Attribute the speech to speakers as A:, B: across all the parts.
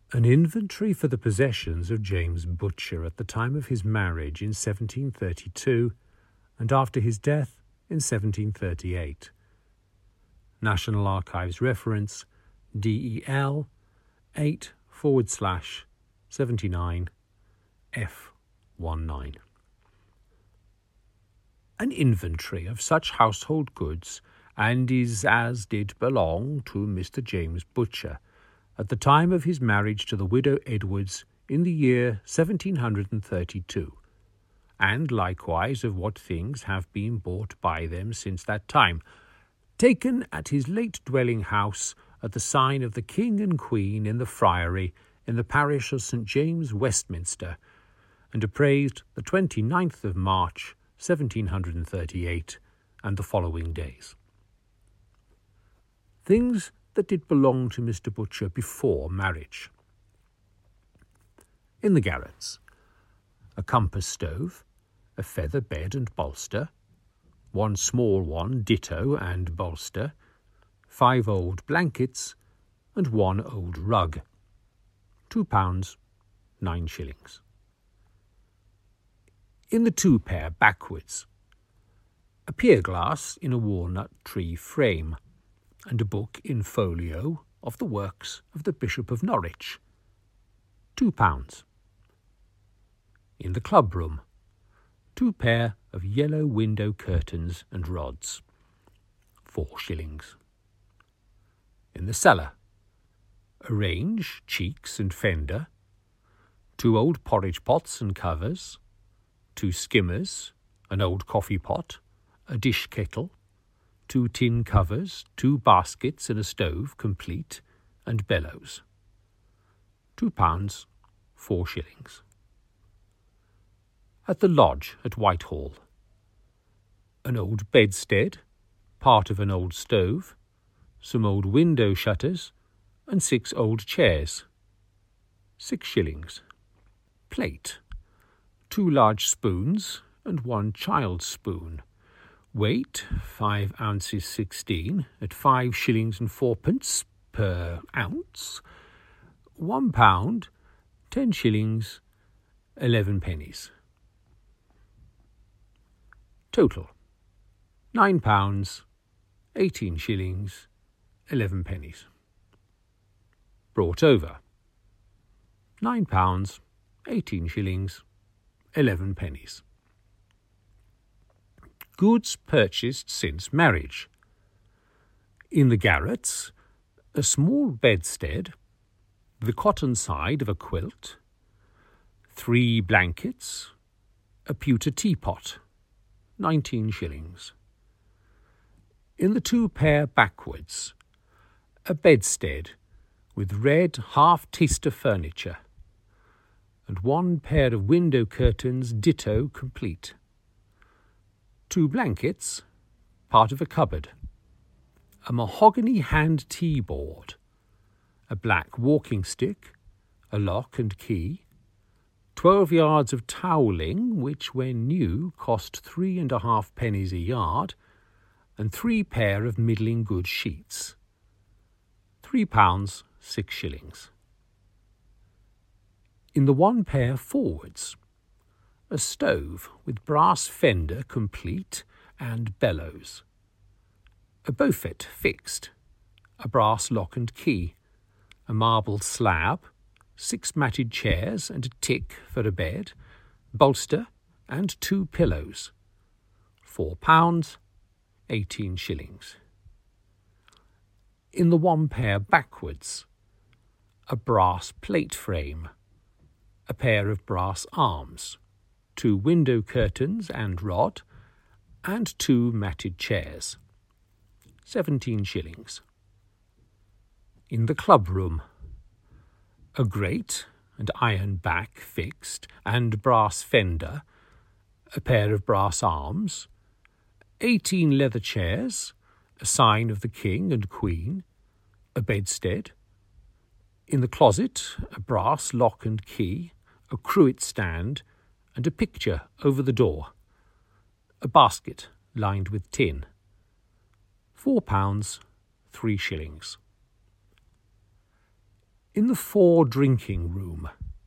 A: An inventory for the possessions of James Butcher at the time of his marriage in 1732 and after his death in 1738. National Archives reference DEL 8/79 F19. An inventory of such household goods and is as did belong to Mr. James Butcher at the time of his marriage to the widow Edwards in the year 1732, and likewise of what things have been bought by them since that time, taken at his late dwelling house at the sign of the King and Queen in the Friary in the parish of St. James, Westminster, and appraised the 29th of March, 1738, and the following days. Things that did belong to Mr. Butcher before marriage. In the garrets, a compass stove, a feather bed and bolster, one small one ditto and bolster, 5 old blankets, and 1 old rug. £2, 9s. In the 2 pair backwards, a pier glass in a walnut tree frame, and a book in folio of the works of the Bishop of Norwich. £2. In the club room, 2 pair of yellow window curtains and rods. 4s. In the cellar, a range, cheeks and fender, 2 old porridge pots and covers, 2 skimmers, an old coffee pot, a dish kettle, 2 tin covers, 2 baskets and a stove complete, and bellows. £2, 4s. At the lodge at Whitehall, an old bedstead, part of an old stove, some old window shutters, and 6 old chairs. 6s. Plate, 2 large spoons and 1 child's spoon. Weight 5 ounces 16 at 5s and 4d per ounce. £1, 10s, 11d. Total £9, 18s, 11d. Brought over £9, 18s, 11d. Goods purchased since marriage. In the garrets, a small bedstead, the cotton side of a quilt, 3 blankets, a pewter teapot, 19s. In the 2 pair backwards, a bedstead with red half-taster furniture, and 1 pair of window curtains ditto complete. 2 blankets, part of a cupboard, a mahogany hand tea board, a black walking stick, a lock and key, 12 yards of toweling, which when new cost 3.5d a yard, and 3 pair of middling good sheets. £3, 6s. In the 1 pair forwards, a stove with brass fender complete and bellows, a beaufet fixed, a brass lock and key, a marble slab, 6 matted chairs and a tick for a bed, bolster and 2 pillows. £4, 18s. In the 1 pair backwards, a brass plate frame, a pair of brass arms, 2 window curtains and rod, and 2 matted chairs. 17s. In the club room, a grate and iron back fixed and brass fender, a pair of brass arms, 18 leather chairs, a sign of the King and Queen, a bedstead. In the closet, a brass lock and key, a cruet stand, and a picture over the door. A basket lined with tin. £4, 3s. In the fore drinking room,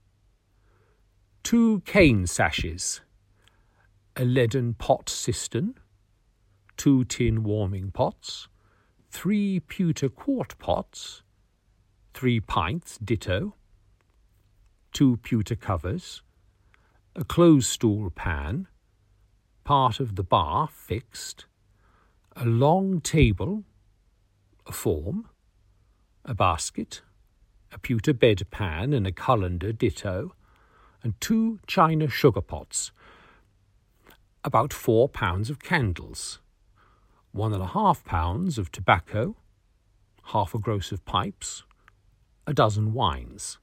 A: 2 cane sashes, a leaden pot cistern, 2 tin warming pots, 3 pewter quart pots, 3 pints ditto, 2 pewter covers, a close stool pan, part of the bar fixed, a long table, a form, a basket, a pewter bed pan and a colander ditto, and 2 china sugar pots, about 4 pounds of candles, 1.5 pounds of tobacco, half a gross of pipes, a dozen wines.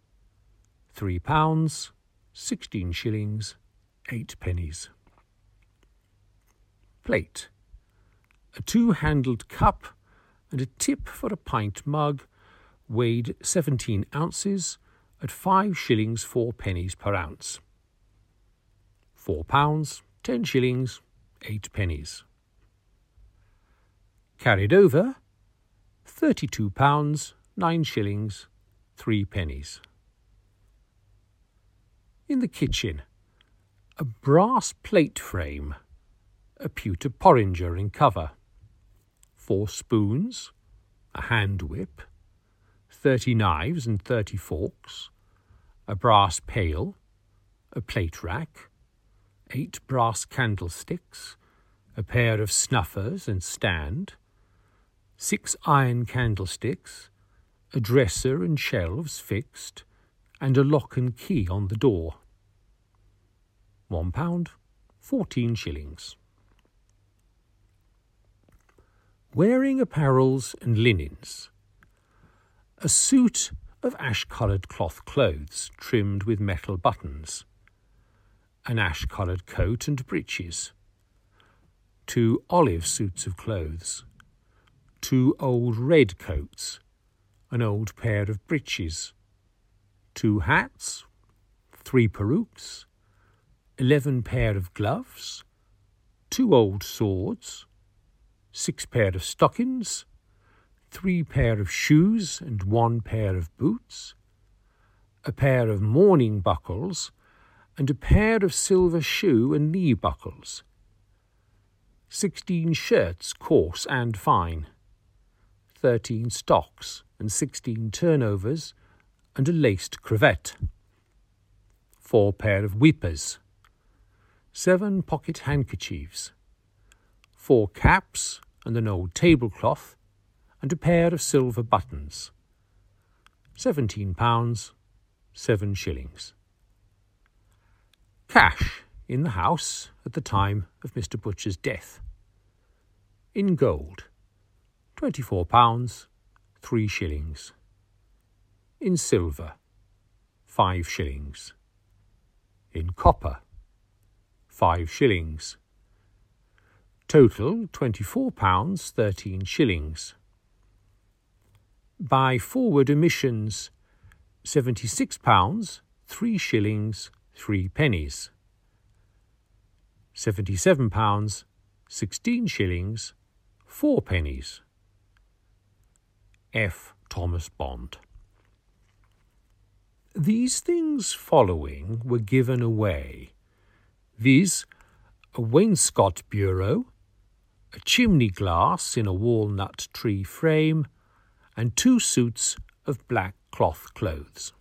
A: £3, 16 shillings, 8 pennies. Plate. A 2-handled cup and a tip for a pint mug, weighed 17 ounces, at 5 shillings 4 pennies per ounce. £4, 10 shillings, 8 pennies. Carried over, £32, 9 shillings, 3 pennies. In the kitchen, a brass plate frame, a pewter porringer in cover, 4 spoons, a hand whip, 30 knives and 30 forks, a brass pail, a plate rack, 8 brass candlesticks, a pair of snuffers and stand, 6 iron candlesticks, a dresser and shelves fixed, and a lock and key on the door. £1, 14 shillings. Wearing apparels and linens. A suit of ash-coloured cloth clothes trimmed with metal buttons. An ash-coloured coat and breeches. 2 olive suits of clothes. 2 old red coats. An old pair of breeches. 2 hats. 3 perukes. 11 pair of gloves. 2 old swords. 6 pair of stockings. 3 pair of shoes and 1 pair of boots. A pair of mourning buckles and a pair of silver shoe and knee buckles. 16 shirts, coarse and fine. 13 stocks and 16 turnovers and a laced cravat. 4 pair of weepers. 7 pocket handkerchiefs. 4 caps and an old tablecloth and a pair of silver buttons. £17, 7 shillings. Cash in the house at the time of Mr. Butcher's death. In gold, £24, 3 shillings. In silver, 5 shillings. In copper, 5 shillings. Total £24, 13 shillings. By forward emissions, £76, 3 shillings, 3 pennies. £77, 16 shillings, 4 pennies. F. Thomas Bond. These things following were given away, viz., a wainscot bureau, a chimney glass in a walnut tree frame, and 2 suits of black cloth clothes.